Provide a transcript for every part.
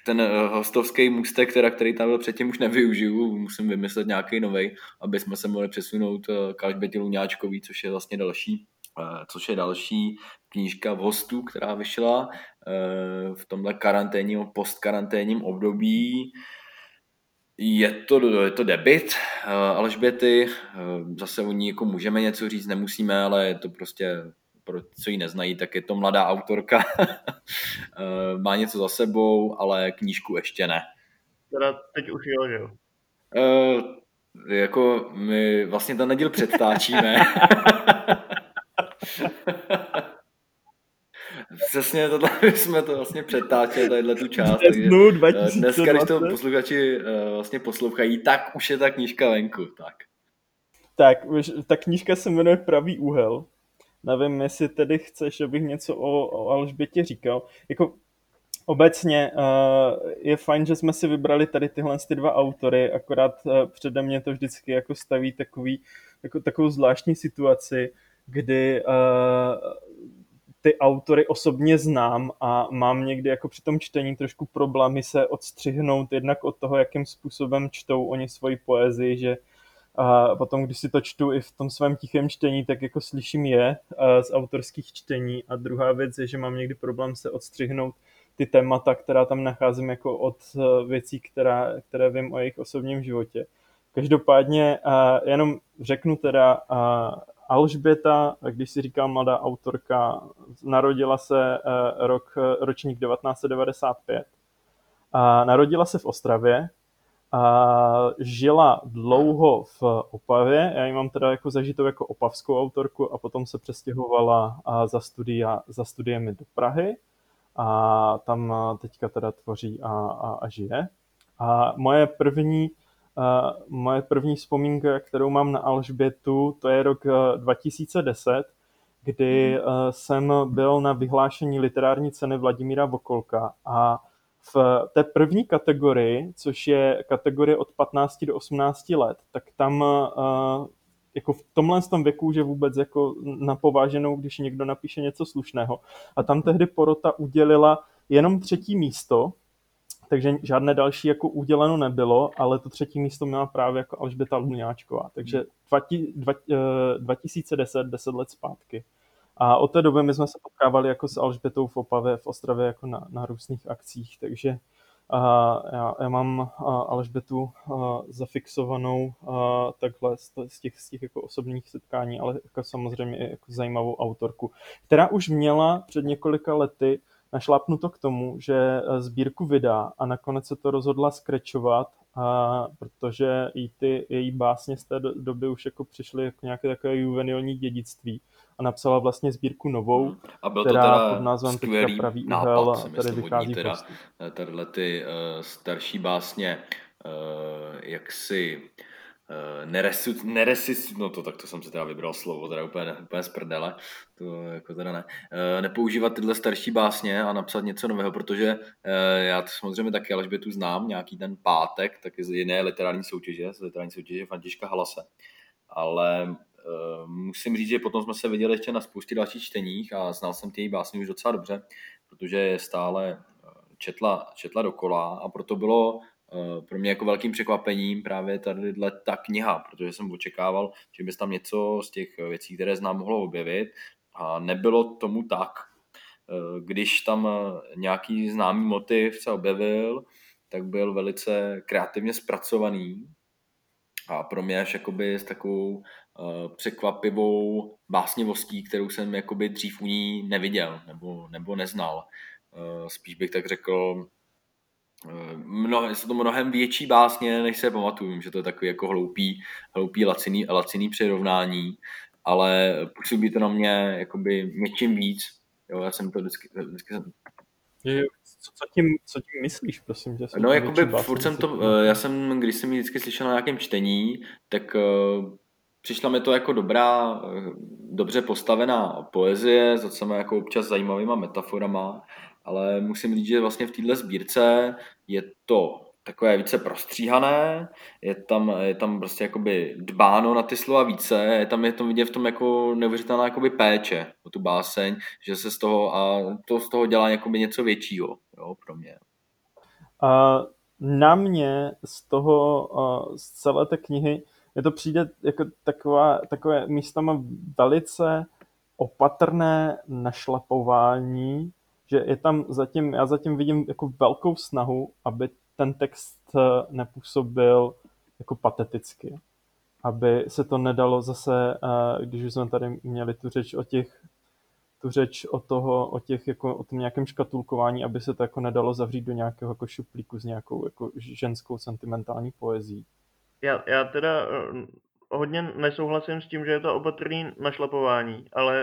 ten hostovský můstek, který tam byl předtím, už nevyužiju, musím vymyslet nějaký novej, aby jsme se mohli přesunout k Alžbětě Luňáčkový, což je vlastně další knížka v hostu, která vyšla v tomhle karanténním, postkaranténním období. Je to debut Alžběty, zase o ní jako můžeme něco říct, nemusíme, ale je to prostě, pro co ji neznají, tak je to mladá autorka, má něco za sebou, ale knížku ještě ne. Teda teď už jo, že jo? Jako my vlastně ten neděl předtáčíme. Přesně, tohle jsme to vlastně přetáčeli, tadyhle tu část. Takže dneska, když to posluchači vlastně poslouchají, tak už je ta knížka venku. Tak, ta knížka se jmenuje Pravý úhel. Nevím, jestli tedy chceš, abych něco o Alžbětě říkal. Jako obecně je fajn, že jsme si vybrali tady tyhle dva autory, akorát přede mě to vždycky jako staví takovou zvláštní situaci, kdy ty autory osobně znám a mám někdy jako při tom čtení trošku problémy se odstřihnout jednak od toho, jakým způsobem čtou oni svoji poezii, že a potom, když si to čtu i v tom svém tichém čtení, tak jako slyším je z autorských čtení. A druhá věc je, že mám někdy problém se odstřihnout ty témata, která tam nacházím jako od věcí, které vím o jejich osobním životě. Každopádně jenom řeknu teda, Alžběta, když si říkám mladá autorka, narodila se ročník 1995. Narodila se v Ostravě, žila dlouho v Opavě, já ji mám teda jako zažitou jako opavskou autorku a potom se přestěhovala za studiemi do Prahy a tam teďka teda tvoří a žije. A moje první vzpomínka, kterou mám na Alžbětu, to je rok 2010, kdy jsem byl na vyhlášení literární ceny Vladimíra Vokolka a v té první kategorii, což je kategorie od 15 do 18 let, tak tam jako v tomhle tom věku, že vůbec jako na pováženou, když někdo napíše něco slušného. A tam tehdy porota udělila jenom 3. místo, takže žádné další jako uděleno nebylo, ale to 3. místo měla právě jako Alžběta Luňáčková. Takže 2010, 10 let zpátky. A od té doby my jsme se potkávali jako s Alžbětou v Opavě, v Ostravě jako na různých akcích, takže já mám Alžbětu zafixovanou takhle z těch jako osobních setkání, ale jako samozřejmě i jako zajímavou autorku, která už měla před několika lety našlápnuto k tomu, že sbírku vydá a nakonec se to rozhodla skrečovat, protože i ty její básně z té doby už jako přišly jako nějaké takové juvenilní dědictví a napsala vlastně sbírku novou, a byl která to teda pod názvem skvělý Pravý nápad, úhel, tady vychází teda tadyhle ty starší básně jaksi no tak to jsem si teda vybral slovo, teda úplně z prdele, to jako teda ne. Nepoužívat tyhle starší básně a napsat něco nového, protože já to samozřejmě taky Alžbětu znám, nějaký ten pátek, taky z jiné literární soutěže Františka Halase, ale musím říct, že potom jsme se viděli ještě na spoustě dalších čteních a znal jsem ty její básně už docela dobře, protože je stále četla dokola a proto bylo pro mě jako velkým překvapením právě tadyhle ta kniha, protože jsem očekával, že by se tam něco z těch věcí, které znám, mohlo objevit a nebylo tomu tak. Když tam nějaký známý motiv se objevil, tak byl velice kreativně zpracovaný a pro mě až jakoby s takovou překvapivou básnivostí, kterou jsem jakoby dřív u ní neviděl nebo neznal. Spíš bych tak řekl, jsou to mnohem větší básně, než se pamatuju. Vím, že to je takový jako hloupý laciný přirovnání, ale působí to na mě jakoby něčím víc. Jo, já jsem to vždycky Co tím myslíš, prosím tě? No, jakoby furt jsem to, když jsem ji vždycky slyšel na nějakém čtení, tak přišla mi to jako dobře postavená poezie, s docela jako občas zajímavýma metaforama, ale musím říct, že vlastně v této sbírce je to takové více prostříhané, je tam prostě jakoby dbáno na ty slova více, je to vidět v tom jako neuvěřitelná jakoby péče o tu báseň, že se z toho dělá jakoby něco většího, jo, pro mě. A na mě z toho, z celé té knihy, mně to přijde jako takové místama velice opatrné našlapování, že je tam já zatím vidím jako velkou snahu, aby ten text nepůsobil jako pateticky. Aby se to nedalo zase, když už jsme tady měli tu řeč o těch jako o tom nějakém škatulkování, aby se to jako nedalo zavřít do nějakého jako šuplíku s nějakou jako ženskou sentimentální poezí. Já teda hodně nesouhlasím s tím, že je to opatrný našlapování, ale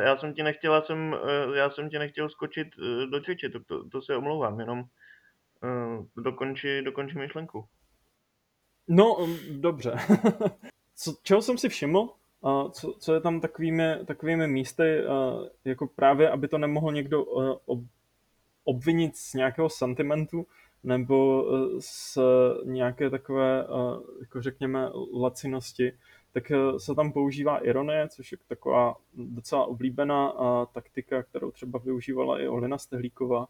já jsem ti nechtěl skočit do řeči, to se omlouvám, jenom dokonči myšlenku. No, dobře. Čeho jsem si všiml, co je tam takovými místy, jako právě, aby to nemohl někdo obvinit z nějakého sentimentu nebo z nějaké takové, jako řekněme, lacinosti, tak se tam používá ironie, což je taková docela oblíbená taktika, kterou třeba využívala i Olina Stehlíková.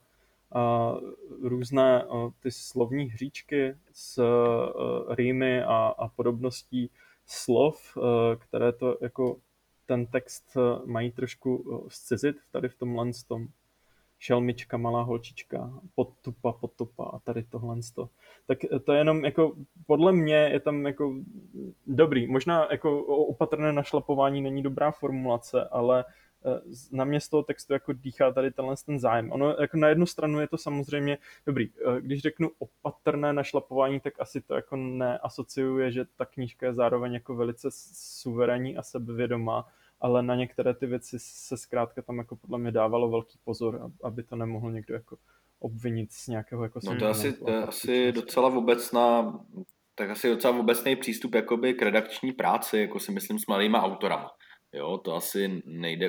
Různé ty slovní hříčky s rýmy a podobností slov, které to jako ten text mají trošku zcizit tady v tomhle tom šelmička, malá holčička, podtupa a tady tohle. Tak to je jenom jako, podle mě je tam jako dobrý. Možná jako opatrné našlapování není dobrá formulace, ale na mě z toho textu jako dýchá tady ten zájem. Ono jako na jednu stranu je to samozřejmě dobrý. Když řeknu opatrné našlapování, tak asi to jako neasociuje, že ta knížka je zároveň jako velice suverénní a sebevědomá, ale na některé ty věci se zkrátka tam jako podle mě dávalo velký pozor, aby to nemohl někdo jako obvinit z nějakého jako No to je asi faktičnosti. docela obecná, tak asi docela obecný přístup jakoby k redakční práci, jako si myslím s mladýma autorama. Jo, to asi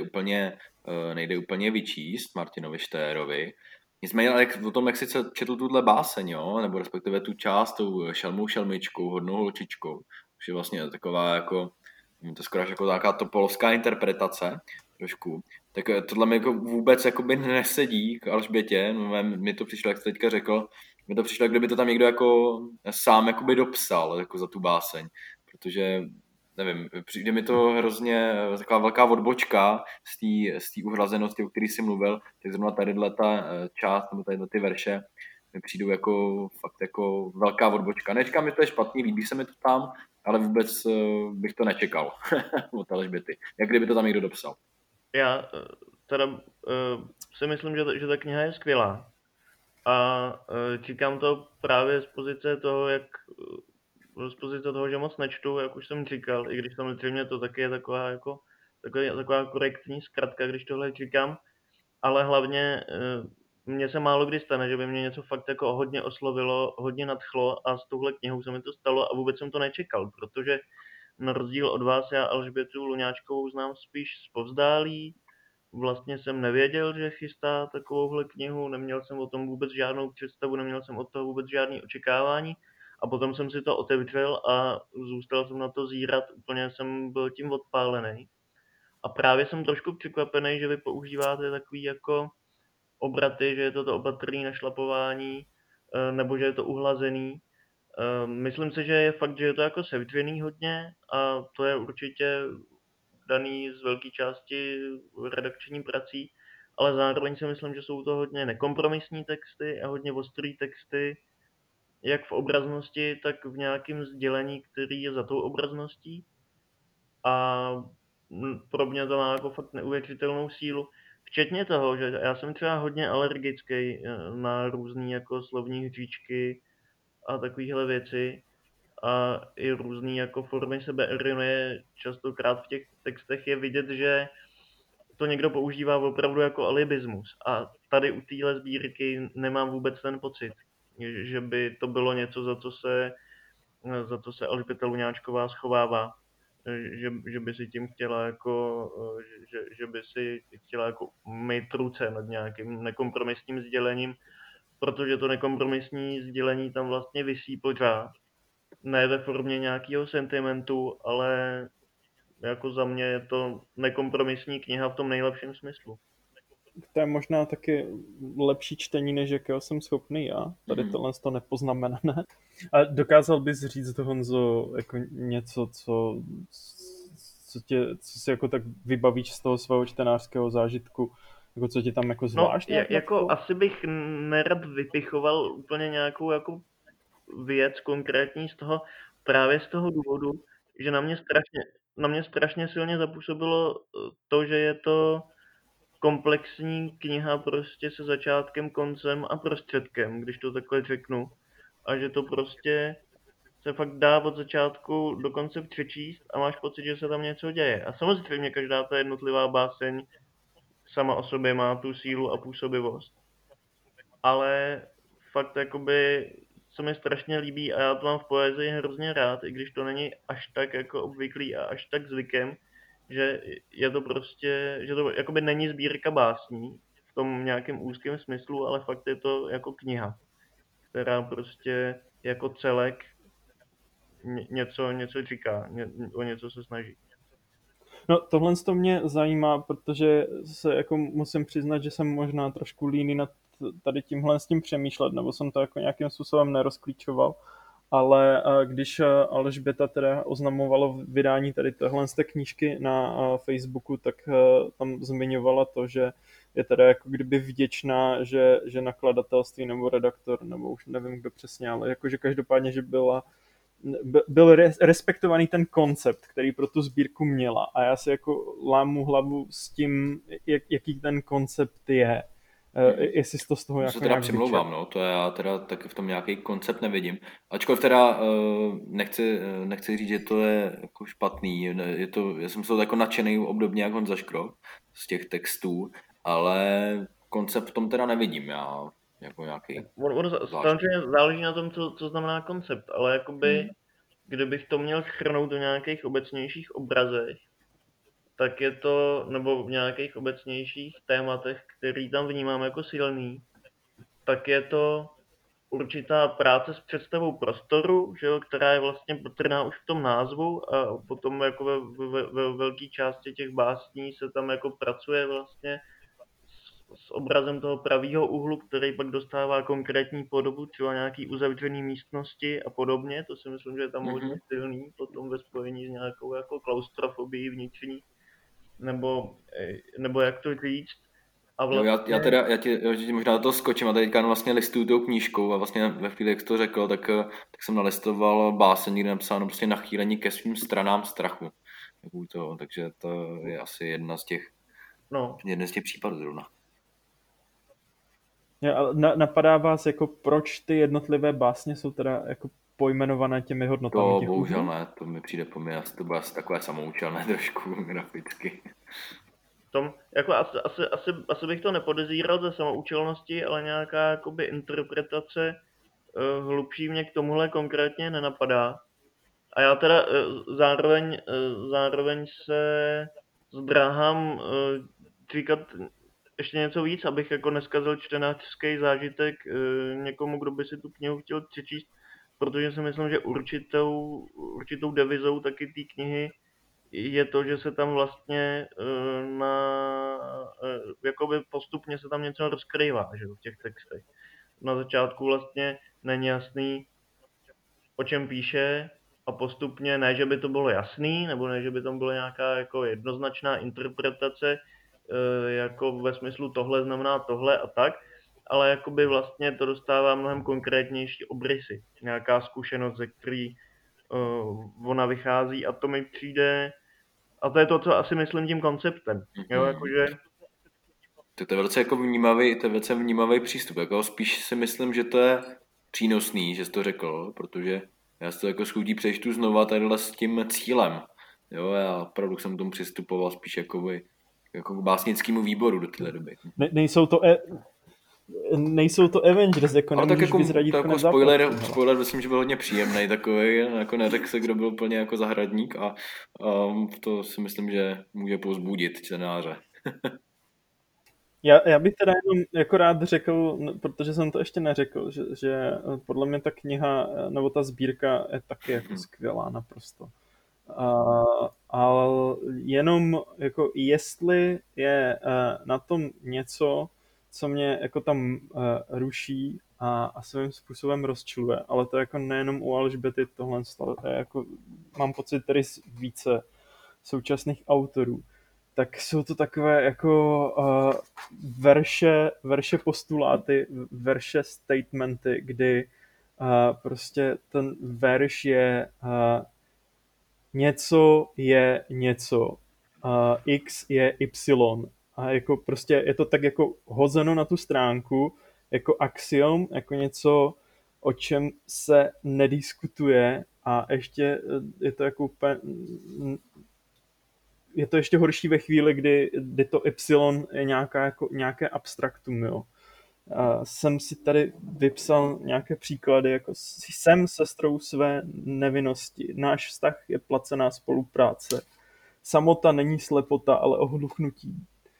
nejde úplně vyčíst Martinovi Štérovi. Nicméně, ale o tom, jak si četl tuhle báseň, jo, nebo respektive tu část, tou šelmou šelmičkou, hodnou holčičkou, už je vlastně taková jako, to skoro až jako taková topolovská interpretace, trošku. Tak tohle mi jako vůbec jakoby nesedí k Alžbětě, no, mi to přišlo, jak jsi teďka řekl, mi to přišlo, kdyby to tam někdo jako sám jakoby dopsal jako za tu báseň, protože nevím, přijde mi to hrozně taková velká odbočka z té uhlazenosti, o které jsi mluvil, tak zrovna tadyhle ta část, nebo tadyhle ty verše mi přijdou jako fakt jako velká odbočka. Neříkám, že to je špatný, líbí se mi to tam, ale vůbec bych to nečekal od Alžběty. Jak kdyby to tam někdo dopsal. Já teda si myslím, že ta kniha je skvělá a říkám to právě z pozice toho, z pozice toho, že moc nečtu, jak už jsem říkal, i když samozřejmě to taky je taková korektní zkratka, když tohle říkám, ale hlavně mně se málo kdy stane, že by mě něco fakt jako hodně oslovilo, hodně nadchlo a s touhle knihou se mi to stalo a vůbec jsem to nečekal, protože na rozdíl od vás já Alžbětu Luňáčkovou znám spíš zpovzdálí. Vlastně jsem nevěděl, že chystá takovouhle knihu, neměl jsem o tom vůbec žádnou představu, neměl jsem od toho vůbec žádný očekávání a potom jsem si to otevřel a zůstal jsem na to zírat, úplně jsem byl tím odpálený. A právě jsem trošku překvapený, že vy používáte takový jako obraty, že je to opatrný našlapování, nebo že je to uhlazený. Myslím si, že je fakt, že je to jako sevřený hodně a to je určitě daný z velké části redakční prací, ale zároveň si myslím, že jsou to hodně nekompromisní texty a hodně ostrý texty, jak v obraznosti, tak v nějakém sdělení, který je za tou obrazností. A pro mě to má jako fakt neuvěřitelnou sílu. Včetně toho, že já jsem třeba hodně alergický na různé jako slovní hříčky a takovéhle věci a i různé jako formy sebeironie častokrát v těch textech je vidět, že to někdo používá opravdu jako alibismus. A tady u téhle sbírky nemám vůbec ten pocit, že by to bylo něco, za co se Alžběta Luňáčková schovává. Že by si tím chtěla jako, že by si chtěla jako mít ruce nad nějakým nekompromisním sdělením, protože to nekompromisní sdělení tam vlastně visí pořád. Ne ve formě nějakého sentimentu, ale jako za mě je to nekompromisní kniha v tom nejlepším smyslu. to je možná taky lepší čtení, než jakého jsem schopný já. Tady tohle to nepoznamenané. A dokázal bys říct, Honzo, jako něco, co si jako tak vybavíš z toho svého čtenářského zážitku, jako co ti tam jako No, zvlášť nějak jako nadchlo? asi bych nerad vypichoval úplně nějakou jako věc konkrétní právě z toho důvodu, že na mě strašně silně zapůsobilo to, že je to komplexní kniha prostě se začátkem, koncem a prostředkem, když to takhle řeknu. A že to prostě se fakt dá od začátku do konce přečíst a máš pocit, že se tam něco děje. A samozřejmě každá ta jednotlivá báseň sama o sobě má tu sílu a působivost. Ale fakt jakoby se mi strašně líbí a já to mám v poezii hrozně rád, i když to není až tak jako obvyklý a až tak zvykem, že je to prostě, že to jakoby není sbírka básní v tom nějakém úzkém smyslu, ale fakt je to jako kniha, která prostě jako celek něco říká, o něco se snaží. No, tohle to mě zajímá, protože se jako musím přiznat, že jsem možná trošku líný nad tady tímhle s tím přemýšlet, nebo jsem to jako nějakým způsobem nerozklíčoval, ale když Alžběta teda oznamovalo vydání tady téhle z té knížky na Facebooku, tak tam zmiňovala to, že je teda jako kdyby vděčná, že nakladatelství nebo redaktor, nebo už nevím kdo přesně, ale jakože každopádně, že byl respektovaný ten koncept, který pro tu sbírku měla a já si jako lámu hlavu s tím, jaký ten koncept je. Jestli jsi to z toho To jako se teda nějak přimlouvám, vyčet. no, to já teda taky v tom nějaký koncept nevidím. Ačkoliv teda nechci říct, že to je jako špatný, já jsem z toho jako nadšený obdobně jak Honza Škrob z těch textů, ale koncept v tom teda nevidím já jako nějaký zvláštní. Samozřejmě záleží na tom, co znamená koncept, ale jakoby, kdybych to měl shrnout do nějakých obecnějších obrazech, tak je to, nebo v nějakých obecnějších tématech, který tam vnímám jako silný, tak je to určitá práce s představou prostoru, že jo, která je vlastně patrná už v tom názvu a potom jako ve velké části těch básní se tam jako pracuje vlastně s obrazem toho pravýho úhlu, který pak dostává konkrétní podobu, třeba nějaký uzavřený místnosti a podobně. To si myslím, že je tam hodně silný potom ve spojení s nějakou jako klaustrofobií vnitřní, nebo jak to říct. A Jo, vlastně, já ti možná do toho skočím a teďka vlastně listuju tou knížkou a vlastně ve chvíli, jak jsi to řekl, tak jsem nalistoval báseň, kde napsáno prostě nachýlení ke svým stranám strachu. Takže to je asi jeden z těch případů zrovna. Napadá vás, jako proč ty jednotlivé básně jsou teda jako pojmenované těmi hodnotami To těch bohužel úhlů? ne, to mi přijde po mně, to bude asi takové samoučelné trošku graficky. jako asi bych to nepodezíral ze samoučelnosti, ale nějaká jakoby interpretace hlubší mě k tomuhle konkrétně nenapadá. A já teda zároveň se zdráhám říkat ještě něco víc, abych jako neskazil čtenářský zážitek někomu, kdo by si tu knihu chtěl přečíst, protože si myslím, že určitou devizou taky té knihy je to, že se tam vlastně jakoby postupně se tam něco rozkrývá, že, v těch textech. Na začátku vlastně není jasný, o čem píše, a postupně, ne, že by to bylo jasný, nebo ne, že by tam byla nějaká jako jednoznačná interpretace, jako ve smyslu tohle znamená tohle a tak, ale jakoby vlastně to dostává mnohem konkrétnější obrysy. Nějaká zkušenost, ze který ona vychází a to mi přijde, a to je to, co asi myslím tím konceptem. Jo, jakože To je velice jako vnímavý přístup. Jako spíš si myslím, že to je přínosný, že jsi to řekl, protože já si to jako schudí přečtu znova tadyhle s tím cílem. Jo, já opravdu jsem k tomu přistupoval spíš jako k básnickému výboru do téhle doby. Nejsou to Avengers, jako Ale tak nemůžeš jako, vyzradit to jako konec spoiler myslím, že byl hodně příjemný takový, jako neřekl se, kdo byl úplně jako zahradník a to si myslím, že může povzbudit čtenáře. Já bych teda jenom jako rád řekl, protože jsem to ještě neřekl, že podle mě ta kniha nebo ta sbírka je taky jako skvělá naprosto. Ale jenom jako jestli je na tom něco, co mě jako tam ruší a svým způsobem rozčiluje, ale to jako nejenom u Alžběty tohle, jako mám pocit tady z více současných autorů, tak jsou to takové jako verše postuláty, verše statementy, kdy prostě ten verš je něco je něco, x je y a jako prostě je to tak jako hozeno na tu stránku jako axiom, jako něco, o čem se nediskutuje a ještě je to jako úplně, je to ještě horší ve chvíli, kdy to y je nějaké abstraktum, jo. Jsem si tady vypsal nějaké příklady, jako jsem sestrou své nevinnosti, náš vztah je placená spolupráce, samota není slepota, ale ohluchnutí.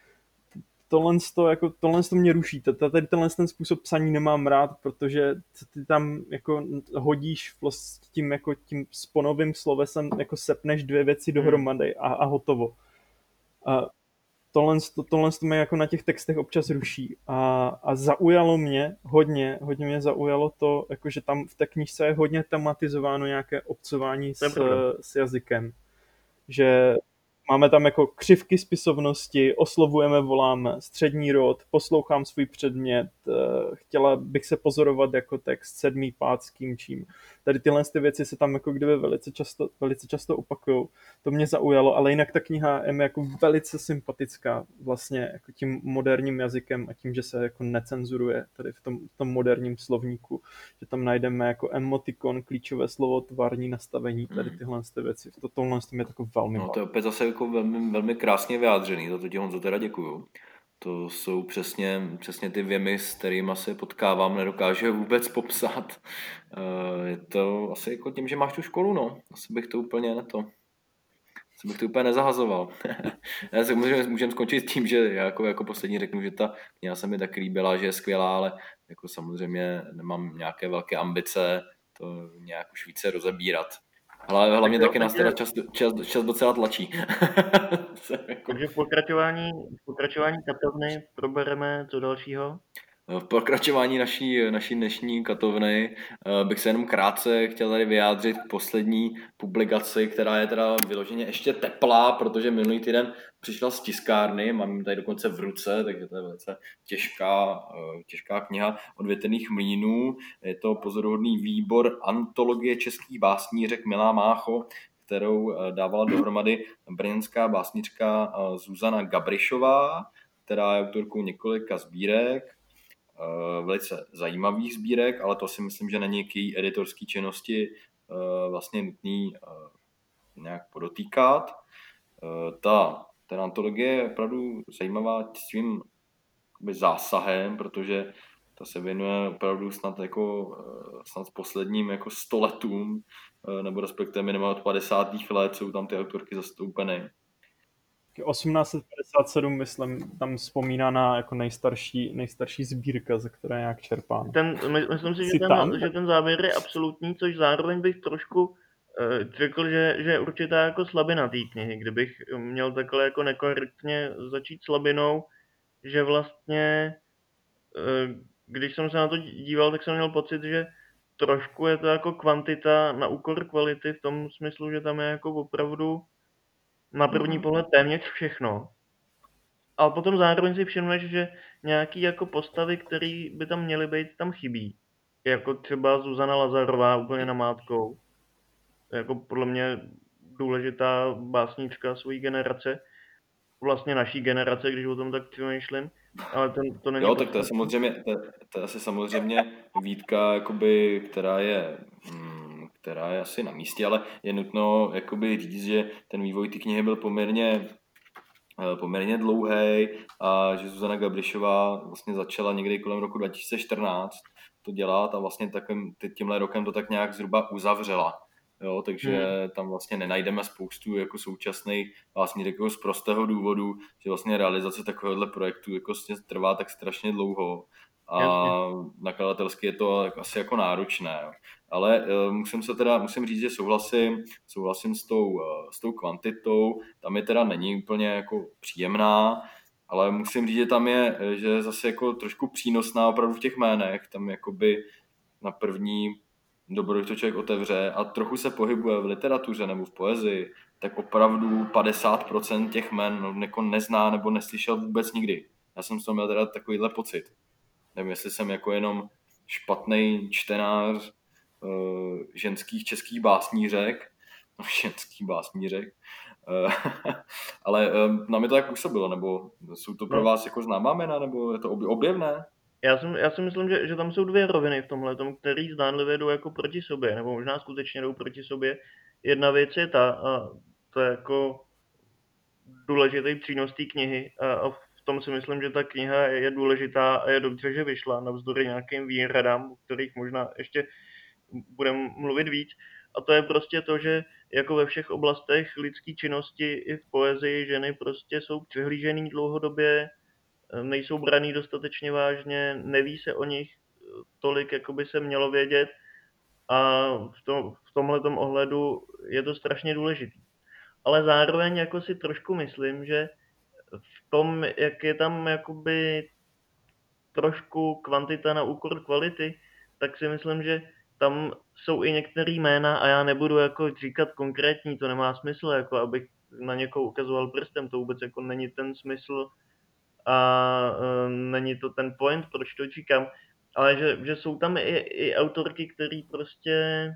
Tohle mě ruší. Tady ten způsob psaní nemám rád, protože ty tam jako hodíš vlastně tím sponovým slovesem, jako sepneš dvě věci dohromady a hotovo. A tohle mě jako na těch textech občas ruší a zaujalo mě hodně mě zaujalo to, jako že tam v té knížce je hodně tematizováno nějaké obcování s jazykem, že máme tam jako křivky spisovnosti, oslovujeme, voláme, střední rod, poslouchám svůj předmět, chtěla bych se pozorovat jako text, sedmý pád s kým čím. Tady tyhle věci se tam jako kdyby velice často opakujou. To mě zaujalo, ale jinak ta kniha je mi jako velice sympatická vlastně jako tím moderním jazykem a tím, že se jako necenzuruje tady v tom moderním slovníku, že tam najdeme jako emotikon, klíčové slovo, tvární nastavení, tady tyhle věci. Tohle mě jako velmi No, to je opět zase jako velmi, velmi krásně vyjádřený, za to ti, Honzo, teda děkuju. To jsou přesně ty věmy, s kterými se potkávám, nedokážu je vůbec popsat. Je to asi jako tím, že máš tu školu, no. Asi bych to úplně nezahazoval. Já se můžeme skončit tím, že já jako poslední řeknu, že ta kniha se mi tak líbila, že je skvělá, ale jako samozřejmě nemám nějaké velké ambice to nějak už více rozebírat. Hlavně taky nás teda čas docela tlačí. Takže v pokračování katovny probereme co dalšího? V pokračování naší dnešní katovny bych se jenom krátce chtěl tady vyjádřit k poslední publikaci, která je teda vyloženě ještě teplá, protože minulý týden přišla z tiskárny, mám ji tady dokonce v ruce, takže to je velice těžká kniha od Větrných mlýnů. Je to pozoruhodný výbor antologie českých básnířek Milá Mácho, kterou dávala dohromady brněnská básnička Zuzana Gabrišová, která je autorkou několika sbírek, velice zajímavých sbírek, ale to si myslím, že není k její editorské činnosti vlastně nutný nějak podotýkat. Ta antologie je opravdu zajímavá svým zásahem, protože ta se věnuje opravdu snad posledním jako 100 letům, nebo respektive minimálně od 50. let jsou tam ty autorky zastoupeny. 1857, myslím, tam vzpomínaná jako nejstarší sbírka, ze které nějak čerpám. Myslím si, že ten závěr je absolutní, což zároveň bych trošku řekl, že je určitá jako slabina té knihy. Kdybych měl takhle jako nekorektně začít slabinou, že vlastně, když jsem se na to díval, tak jsem měl pocit, že trošku je to jako kvantita na úkor kvality v tom smyslu, že tam je jako opravdu na první pohled téměř všechno. Ale potom zároveň si všimneš, že nějaký jako postavy, které by tam měly být, tam chybí. Jako třeba Zuzana Lazarová úplně namátkou. Jako podle mě důležitá básnička svojí generace. Vlastně naší generace, když o tom tak přemýšlím. Ale to není... Jo, tak to je asi samozřejmě výtka, jakoby, která je asi na místě, ale je nutno jakoby říct, že ten vývoj té knihy byl poměrně dlouhý a že Zuzana Gabrišová vlastně začala někdy kolem roku 2014 to dělat a vlastně tímhle rokem to tak nějak zhruba uzavřela. Jo, takže tam vlastně nenajdeme spoustu jako současných vlastně z prostého důvodu, že vlastně realizace takovéhohle projektu jako trvá tak strašně dlouho Jasně. a nakladatelsky je to asi jako náročné. Jo. Ale musím říct, že souhlasím s tou kvantitou, tam je teda není úplně jako příjemná, ale musím říct, že tam že je zase jako trošku přínosná opravdu v těch jménech, tam jakoby na první dobro, když to člověk otevře a trochu se pohybuje v literatuře nebo v poezii, tak opravdu 50% těch jmen jako nezná nebo neslyšel vůbec nikdy. Já jsem z toho měl teda takovýhle pocit. Nevím, jestli jsem jako jenom špatný čtenář ženských českých básnířek, ale na mě to tak působilo, nebo jsou to pro vás jako známá jména, nebo je to objevné? Já si myslím, že tam jsou dvě roviny v tomhle, který zdánlivě jdou jako proti sobě, nebo možná skutečně jdou proti sobě. Jedna věc je a to je jako důležitý přínos té knihy a v tom si myslím, že ta kniha je důležitá a je dobře, že vyšla, navzdory nějakým výhradám, o kterých možná ještě budeme mluvit víc. A to je prostě to, že jako ve všech oblastech lidské činnosti i v poezii ženy prostě jsou přehlížený dlouhodobě, nejsou braný dostatečně vážně, neví se o nich tolik, jako by se mělo vědět a v tomhletom ohledu je to strašně důležitý. Ale zároveň jako si trošku myslím, že v tom, jak je tam jakoby trošku kvantita na úkor kvality, tak si myslím, že tam jsou i některé jména a já nebudu jako říkat konkrétní, to nemá smysl, jako abych na někoho ukazoval prstem, to vůbec jako není ten smysl a není to ten point, proč to říkám, ale že jsou tam i autorky, který prostě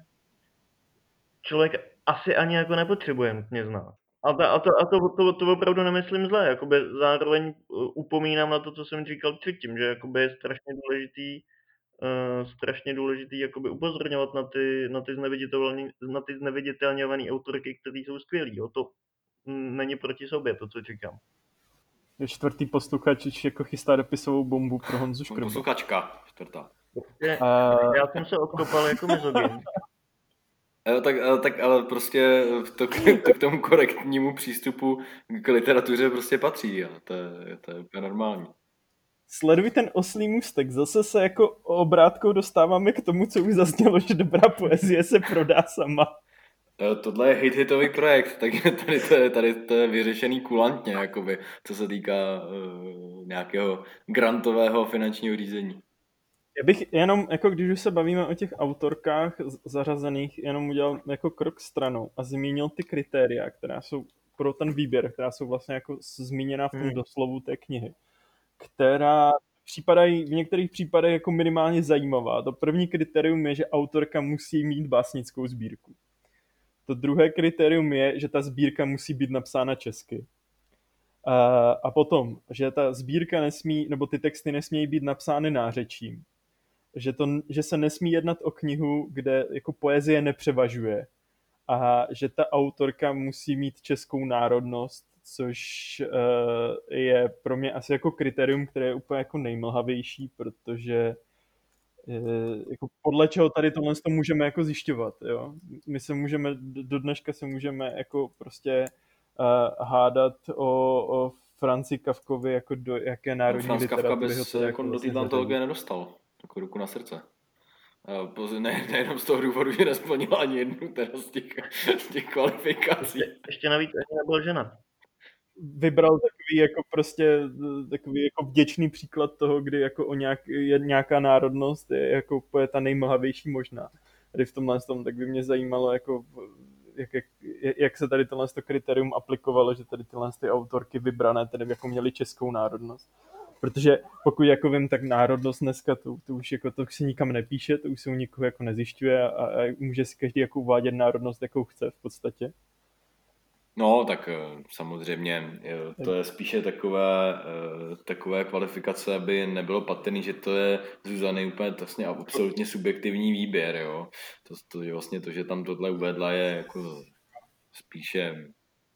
člověk asi ani jako nepotřebuje nutně znát. To opravdu nemyslím zle, jakoby zároveň upomínám na to, co jsem říkal předtím, že jakoby je strašně důležitý jakoby upozorňovat na ty zneviditelňované autorky, které jsou skvělý. Jo. To není proti sobě, to, co říkám. Čtvrtý posluchač už jako chystá dopisovou bombu pro Honzu Škrba. Posluchačka, čtvrtá. Já jsem se odkopal jako mizogyn. Tak ale prostě to k tomu korektnímu přístupu k literatuře prostě patří. A to je úplně normální. Sleduj ten oslý můstek. Zase se jako obrátkou dostáváme k tomu, co už zaznělo, že dobrá poezie se prodá sama. Tohle je hitový projekt, takže tady to je vyřešený kulantně, jakoby, co se týká nějakého grantového finančního řízení. Já bych jenom, jako když už se bavíme o těch autorkách zařazených, jenom udělal jako krok stranou a zmínil ty kritéria, která jsou pro ten výběr, která jsou vlastně jako zmíněna v tom doslovu té knihy, která připadají v některých případech jako minimálně zajímavá. To první kritérium je, že autorka musí mít básnickou sbírku. To druhé kritérium je, že ta sbírka musí být napsána česky. A potom, že ta sbírka nesmí, nebo ty texty nesmějí být napsány nářečím. Že se nesmí jednat o knihu, kde jako poezie nepřevažuje. A že ta autorka musí mít českou národnost, což je pro mě asi jako kritérium, které je úplně jako nejmlhavější, protože jako podle čeho tady tohle to můžeme jako zjišťovat, jo. My se můžeme, do dneška se můžeme jako prostě hádat o Franzi Kafkovi jako do jaké národní literatury. Franz Kafka by se jako do této antologie nedostal, jako ruku na srdce. Nejenom z toho důvodu, že nesplnila ani jednu teda z těch kvalifikací. Ještě navíc nebyl ženat. Vybral takový jako vděčný příklad toho, kdy jako nějaká národnost je jako ta nejmlhavější možná. Tady v tomhle tom, tak by mě zajímalo, jako, jak se tady tohle kritérium aplikovalo, že tady tyhle autorky vybrané tedy jako měly českou národnost. Protože pokud jako vím, tak národnost dneska to už jako to se nikam nepíše, to už se u nikoho jako nezjišťuje a může si každý jako uvádět národnost, jakou chce v podstatě. No, tak samozřejmě to je spíše takové kvalifikace, aby nebylo patrný, že to je Zuzany úplně vlastně absolutně subjektivní výběr, jo. To je vlastně to, že tam tohle uvedla, je jako spíše...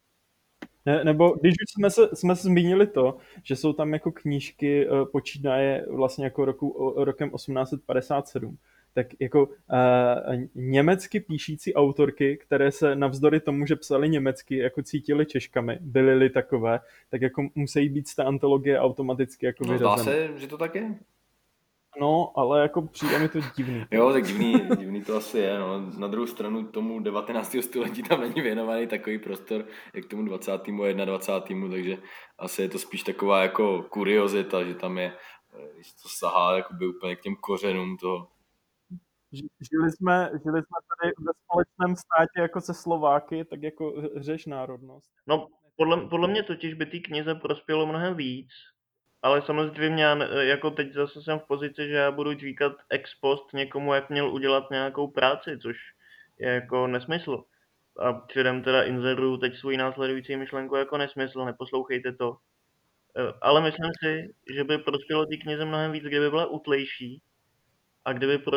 Nebo když už jsme se zmínili to, že jsou tam jako knížky počínaje vlastně jako rokem 1857, tak jako německy píšící autorky, které se navzdory tomu, že psali německy, jako cítili Češkami, byly-li takové, tak jako musí být z té antologie automaticky jako vyřazené. Zdá se, že to tak je? No, ale jako přijde mi to divný. Jo, tak divný to asi je. No. Na druhou stranu tomu 19. století tam není věnovaný takový prostor, jak tomu 20. a 21. Takže asi je to spíš taková jako kuriozita, že tam je, když to sahá jakoby úplně k těm kořenům toho. Žili jsme tady ve společném státě jako se Slováky, tak jako řeš národnost. No, podle mě totiž by té knize prospělo mnohem víc, ale samozřejmě jako teď zase jsem v pozici, že já budu říkat ex post někomu, jak měl udělat nějakou práci, což je jako nesmysl. A předem teda inzeruju teď svůj následující myšlenku jako nesmysl, neposlouchejte to. Ale myslím si, že by prospělo té knize mnohem víc, kdyby byla utlejší a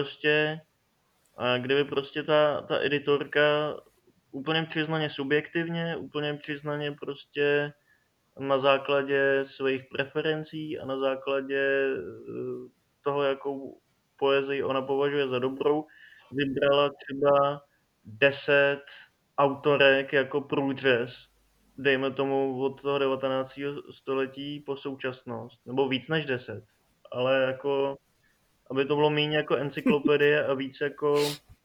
kdyby prostě ta editorka úplně přiznaně subjektivně, úplně přiznaně prostě na základě svých preferencí a na základě toho, jakou poezii ona považuje za dobrou, vybrala třeba 10 autorek jako průřez, dejme tomu od toho 19. století po současnost, nebo víc než 10, ale jako, aby to bylo méně jako encyklopedie a víc jako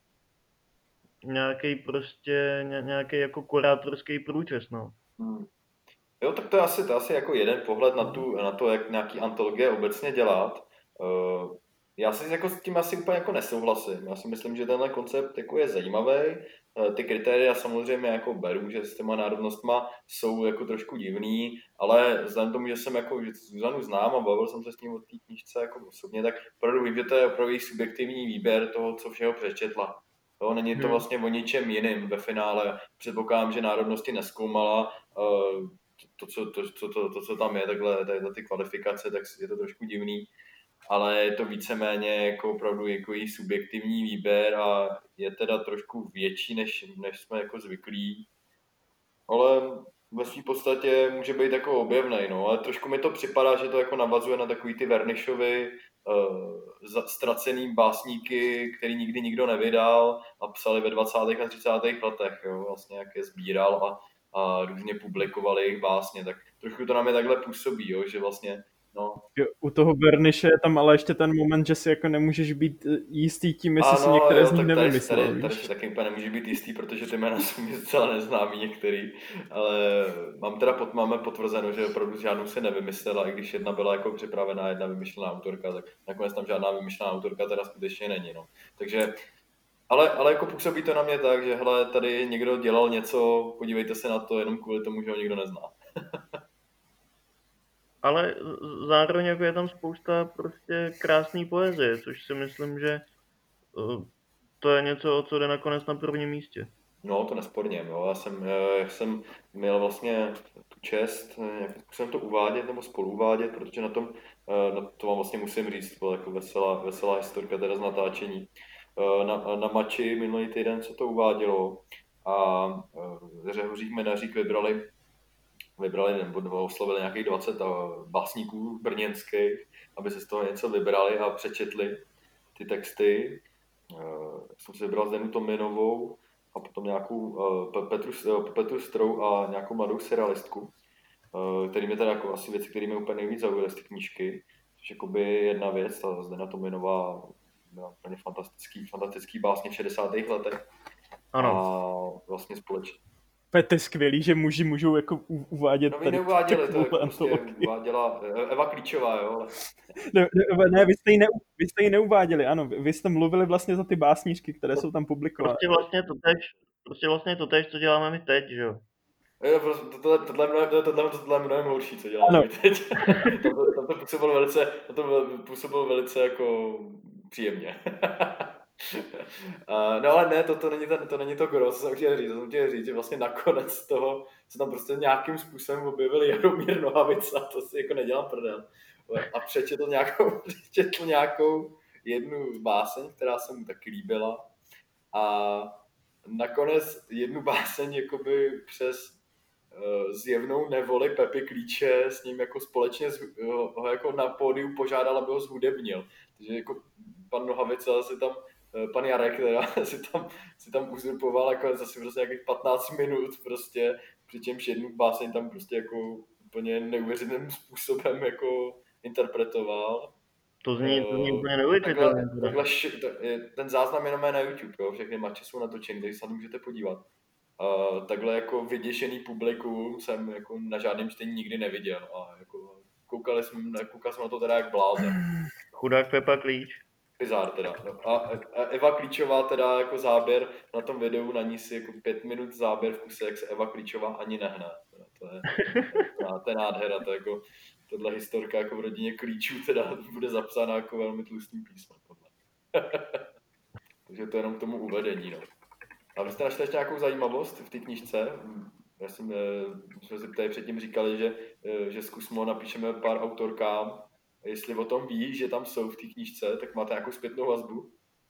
nějaký jako kurátorský průčes, no. Jo, tak to je asi jako jeden pohled na to, jak nějaký antologie obecně dělat. Já si jako s tím asi úplně jako nesouhlasím. Já si myslím, že tenhle koncept jako je zajímavý. Ty kritéria samozřejmě jako beru, že s těma národnostma jsou jako trošku divný, ale vzhledem tomu, že jsem jako že Zuzanu znám a bavil jsem se s ním o té knížce jako osobně, tak opravdu vím, že to je opravdu její subjektivní výběr toho, co všeho přečetla. Jo, není to vlastně o ničem jiným ve finále. Předpokládám, že národnosti nezkoumala, to, co tam je, takhle ty kvalifikace, tak je to trošku divný, ale je to víceméně jako opravdu jako její subjektivní výběr a je teda trošku větší, než jsme jako zvyklí, ale ve své podstatě může být jako objevnej, no, ale trošku mi to připadá, že to jako navazuje na takový ty Vernišovy ztracený básníky, který nikdy nikdo nevydal a psali ve 20. a 30. letech, jo, vlastně jak je sbíral a různě publikovali jejich básně, tak trošku to na mě takhle působí, jo, že vlastně, no. U toho Berniše je tam ale ještě ten moment, že si jako nemůžeš být jistý tím, jestli si některé z nich nevymyslel. Tady si taky úplně nemůže být jistý, protože ty jména jsou mi zcela neznámý některý, ale máme potvrzeno, že opravdu žádnou si nevymyslela, i když jedna byla jako připravená, jedna vymyšlená autorka, tak nakonec tam žádná vymyšlená autorka teda skutečně není, no. Takže ale jako působí to na mě tak, že hele, tady někdo dělal něco, podívejte se na to jenom kvůli tomu, že ho nikdo nezná. Ale zároveň jako je tam spousta prostě krásný poezie, což si myslím, že to je něco, o co jde nakonec na prvním místě. No, to nesporně. Jo. Já jsem měl vlastně tu čest nějakým způsobem to uvádět nebo spoluuvádět, protože na to vám vlastně musím říct, byla jako veselá historka teda z natáčení. Na Mači minulý týden se to uvádělo a Řehořík Menařík vybrali nebo oslovili nějakých 20 básníků brněnských, aby se z toho něco vybrali a přečetli ty texty. Jsem si vybral Zdenu Tominovou a potom nějakou Petru Strou a nějakou mladou serialistku, který mě teda jako asi věci, které mě úplně nejvíc zaujaly z té knížky, což jakoby jedna věc, ta Zdena Tominová byla úplně fantastický básně v 60. letech. Ano. A vlastně společně. To je skvělý, že muži můžou jako uvádět. No, my neuváděli, to jako prostě uváděla Eva Klíčová, jo. Ne, vy jste ji neuváděli, ano, vy jste mluvili vlastně za ty básníčky, které jsou tam publikované. Prostě vlastně to tež, co děláme my teď, že jo. Tohle je mnohem horší, co děláme my teď. Tam to působilo velice jako příjemně. No ale ne, to není to gros, co jsem chtěl říct, že vlastně nakonec toho se tam prostě nějakým způsobem objevil Jaromír Nohavica, to si jako nedělám prdel. A přečetl nějakou jednu báseň, která se mu taky líbila a nakonec jednu báseň jakoby přes zjevnou nevoli Pepy Klíče s ním jako společně ho jako na pódiu požádal, aby ho zhudebnil. Takže jako pan Nohavica si tam pan Jarek teda si tam uzurpoval jako zase prostě nějakých 15 minut prostě, přičemž jednu báseň tam prostě jako úplně neuvěřitelným způsobem jako interpretoval. To zní úplně Takhle, neuvěřitelně. teda. ten záznam jenom je na YouTube, jo? Všechny matče jsou natočeny, takže se na to můžete podívat. Takhle jako vyděšený publikum jsem jako na žádném čtení nikdy neviděl. A jako koukal jsem na to teda jak blázen. Chudák Pepa Klíč. Bizár teda. No. A Eva Klíčová teda jako záběr na tom videu, na ní si jako 5 minut záběr v kuse, jak se Eva Klíčová ani nehne. To je nádhera, to je jako tohle historka jako v rodině Klíčů teda bude zapsána jako velmi tlustým písmem. Takže to je jenom k tomu uvedení. No. A vy jste našli ještě nějakou zajímavost v té knížce? Já jsme si tady předtím říkali, že s Kusmo napíšeme pár autorkám. Jestli o tom ví, že tam jsou v té knížce, tak máte nějakou zpětnou vazbu?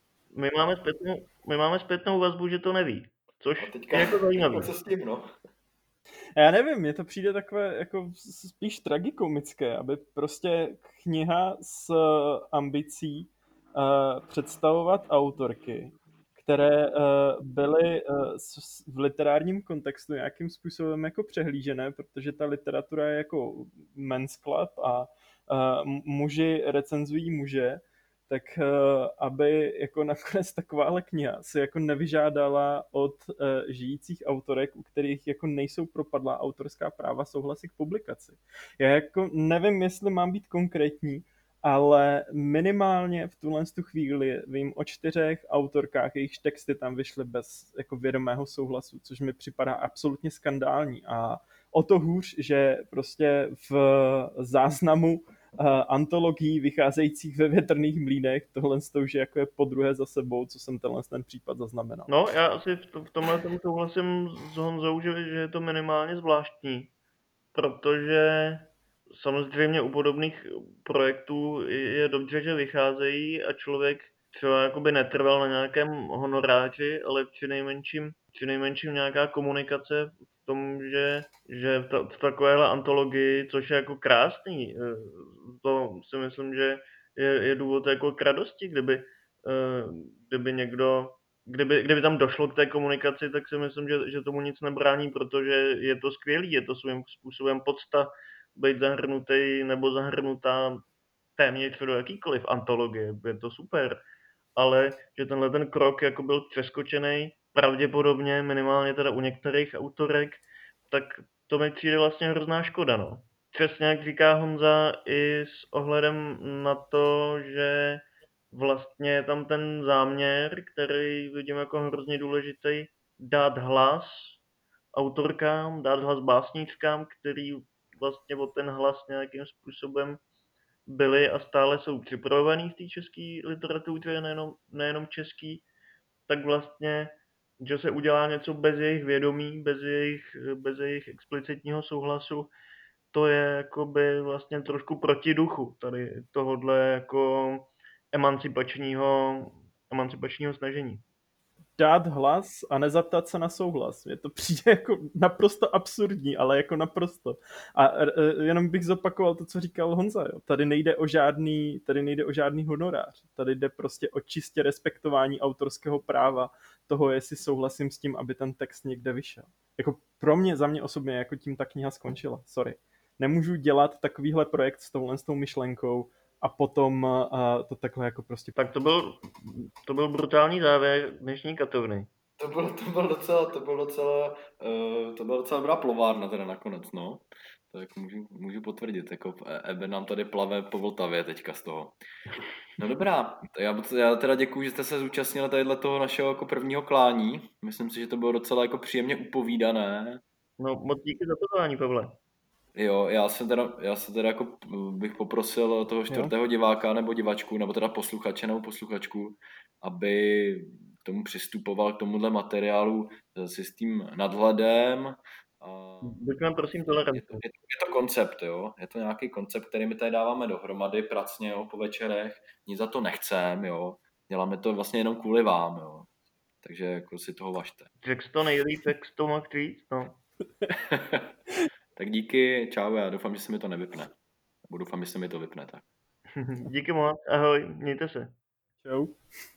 My máme zpětnou vazbu, že to neví. Což A teďka, je jako zajímavé. co s tím, no? Já nevím, mně to přijde takové jako spíš tragikomické, aby prostě kniha s ambicí představovat autorky, které byly v literárním kontextu nějakým způsobem jako přehlížené, protože ta literatura je jako men's club a muži recenzují muže, tak aby jako nakonec takováhle kniha se jako nevyžádala od žijících autorek, u kterých jako nejsou propadlá autorská práva, souhlasy k publikaci. Já jako nevím, jestli mám být konkrétní, ale minimálně v tuhle chvíli vím o 4 autorkách, jejichž texty tam vyšly bez jako vědomého souhlasu, což mi připadá absolutně skandální. A o to hůř, že prostě v záznamu antologií vycházejících ve Větrných mlýnech, tohle už je jako je podruhé za sebou, co jsem ten případ zaznamenal. No, já asi v tomhle tomu souhlasím s Honzou, že je to minimálně zvláštní, protože samozřejmě u podobných projektů je dobře, že vycházejí a člověk třeba jakoby netrval na nějakém honoráři, ale při nejmenším nějaká komunikace v tom, že v takovéhle antologii, což je jako krásný, to si myslím, že je důvod jako k radosti, kdyby tam došlo k té komunikaci, tak si myslím, že tomu nic nebrání, protože je to skvělý, je to svým způsobem podsta být zahrnutý nebo zahrnutá téměř do jakýkoliv antologie, je to super. Ale že tenhle ten krok jako byl přeskočený, pravděpodobně, minimálně teda u některých autorek, tak to mi přijde vlastně hrozná škoda, no. Přesně jak říká Honza, i s ohledem na to, že vlastně je tam ten záměr, který vidím jako hrozně důležitý, dát hlas autorkám, dát hlas básníčkám, který vlastně o ten hlas nějakým způsobem byli a stále jsou připravovaný v té české literatuře, nejenom český, tak vlastně, že se udělá něco bez jejich vědomí, bez jejich explicitního souhlasu, to je jakoby vlastně trošku proti duchu tady tohodle jako emancipačního snažení. Dát hlas a nezaptat se na souhlas. Mně to přijde jako naprosto absurdní, ale jako naprosto. A jenom bych zopakoval to, co říkal Honza. Jo. Tady nejde o žádný honorář. Tady jde prostě o čistě respektování autorského práva toho, jestli souhlasím s tím, aby ten text někde vyšel. Jako pro mě, za mě osobně, jako tím ta kniha skončila. Sorry. Nemůžu dělat takovýhle projekt s tou myšlenkou a potom to takhle jako prostě... Tak to byl brutální závěr dnešní katovny. To byl docela dobrá plovárna teda nakonec, no. Tak můžu potvrdit, jako Ebe nám tady plave po Vltavě teďka z toho. No dobrá, já teda děkuju, že jste se zúčastnili tadyhle toho našeho jako prvního klání. Myslím si, že to bylo docela jako příjemně upovídané. No moc díky za pozvání, Pavle. Jo, já se teda jako bych poprosil toho 4. diváka nebo divačku, nebo teda posluchače nebo posluchačku, aby k tomu přistupoval k tomuhle materiálu s tím nadhledem. Buďme prosím tolerantní. Je to koncept, jo. Je to nějaký koncept, který my tady dáváme dohromady pracně, jo, po večerech. Nic za to nechcem, jo. Děláme to vlastně jenom kvůli vám, jo. Takže jako si toho važte. Řekl to nejlíp, jak to mohl říct, no. Tak díky, čau, já doufám, že se mi to nevypne. Doufám, že se mi to vypne, tak. Díky moc, ahoj, mějte se. Čau.